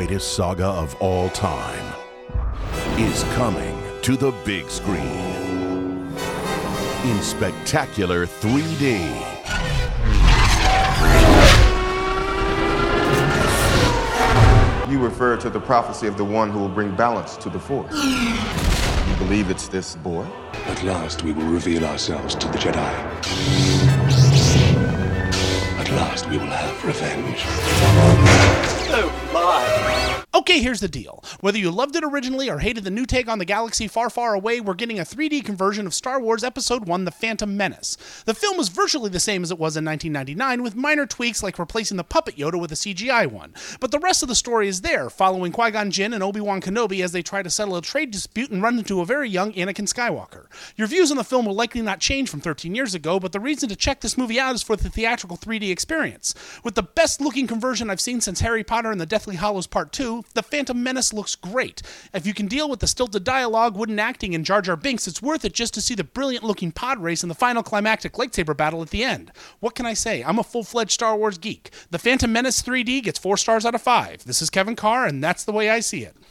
greatest saga of all time is coming to the big screen in spectacular 3D. You refer to the prophecy of the one who will bring balance to the Force. You believe it's this boy? At last we will reveal ourselves to the Jedi. At last we will have revenge. Oh my. Okay, here's the deal. Whether you loved it originally or hated the new take on the galaxy far, far away, we're getting a 3D conversion of Star Wars Episode I: The Phantom Menace. The film was virtually the same as it was in 1999, with minor tweaks like replacing the puppet Yoda with a CGI one. But the rest of the story is there, following Qui-Gon Jinn and Obi-Wan Kenobi as they try to settle a trade dispute and run into a very young Anakin Skywalker. Your views on the film will likely not change from 13 years ago, but the reason to check this movie out is for the theatrical 3D experience. With the best-looking conversion I've seen since Harry Potter and the Deathly Hallows Part 2, The Phantom Menace looks great. If you can deal with the stilted dialogue, wooden acting, and Jar Jar Binks, it's worth it just to see the brilliant-looking pod race and the final climactic lightsaber battle at the end. What can I say? I'm a full-fledged Star Wars geek. The Phantom Menace 3D gets 4 stars out of 5. This is Kevin Carr, and that's the way I see it.